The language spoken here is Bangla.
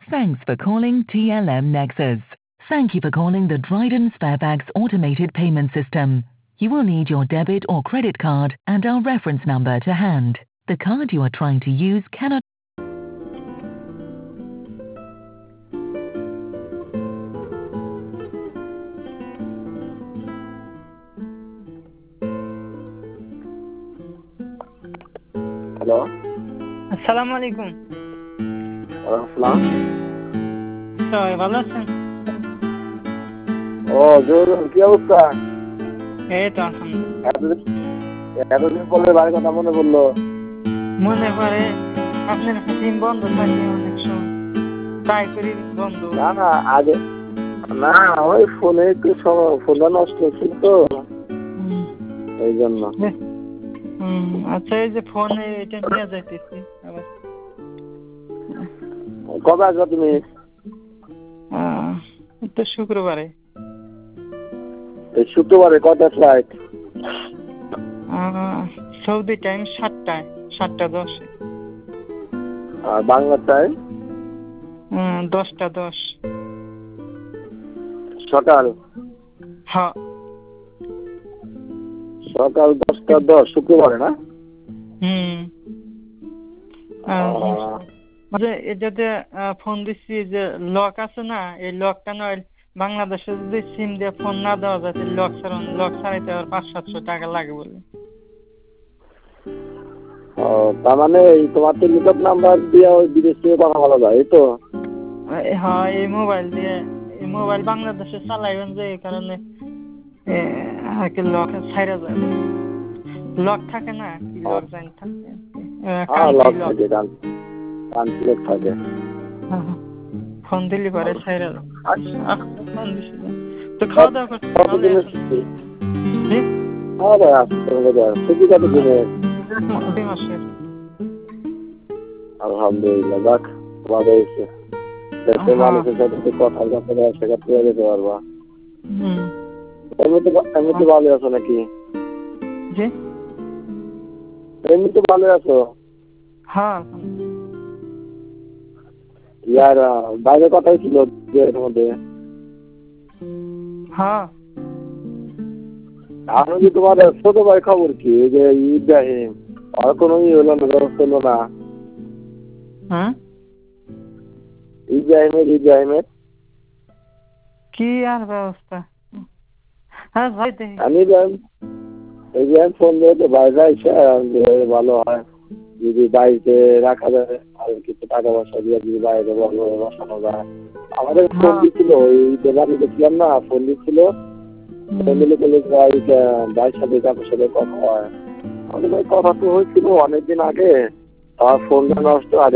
Thanks for calling TLM Nexus. Thank you for calling the Dryden Sparebags automated payment system. You will need your debit or credit card and our reference number to hand. The card you are trying to use cannot. Hello, আসসালামু আলাইকুম। আসসালাম। সবাই ভালো আছেন? ও জহুরুল, কি অবস্থা? এই তো আলহামদুলিল্লাহ। এতদিন পরে বাড়ির কথা মনে পড়লো। মনে পড়ে আপনার সিম বন্ধ থাকে অনেক সময়, ট্রাই করি বন্ধ। না আগে না, ওই ফোনে একটু ফোনটা নষ্ট ছিল তো এই জন্য। আচ্ছা, এই যে ফোনে এটা নিয়ে যাইতেছি আবার। কবে আসবা তুমি? তো শুক্রবারে। এই শুক্রবারে কয়টা ফ্লাইট? Saudi time 7:10। আর বাংলা টাইম 10:10 সকাল। হ্যাঁ, সকাল 10:10 শুক্রবারে না? এটাতে ফোন দিচ্ছি যে লক আছে না, এই লকটা নয় বাংলাদেশে যদি সিম দিয়ে ফোন না দেওয়া যায় লক ছাড়াইতে আবার 500-700 টাকা লাগে বলে। ও, তার মানে তোমার টেলিটক নাম্বার দিয়ে ওই বিদেশ থেকে কথা বলা যায়, এই তো? হ্যাঁ, এই মোবাইল বাংলাদেশে চালাইবেন যে এই কারণে লক ছাইরা যায়। লক থাকে না, কি লক জানি থাকে, লক থাকে। ফোন দিলি পরে ছাইরা ফোন দিছিল। তো খাওয়া দাওয়া করতে আলহামদুলিল্লাহ, যাক ভালো হয়েছে। মানুষের সাথে কথা শেখাতে যেতে পারবা। এমনিতে ভালো আছো নাকি? এমনিতে ভালো আছো? হ্যাঁ, ইয়ার বাইরে কথাই ছিল মধ্যে। হ্যাঁ, আমি কি তোমার ছোট ভাই খবর কি, এই যে ইব্রাহিম, আর কোনো হলো না, ব্যবস্থা হলো না? ইব্রাহিমের কি আর ব্যবস্থা? হ্যাঁ ভাই, আমি ফোন দিয়ে তো বাইরে আইসা ভালো হয় যদি বাড়িতে রাখা যায়, আর কিছু টাকা পয়সা দিয়ে যদি বাইরে বসানো যায়। আমাদের ফোন দিচ্ছিল, ওই বাড়ি গেছিলাম না, ফোন দিচ্ছিল, ফ্যামিলি বলে ভাইয়ের সাথে কাপের সাথে কথা হয়। আমাদের ভাই কথা তো হয়েছিল অনেকদিন আগে, আমার ফোনটা নষ্ট।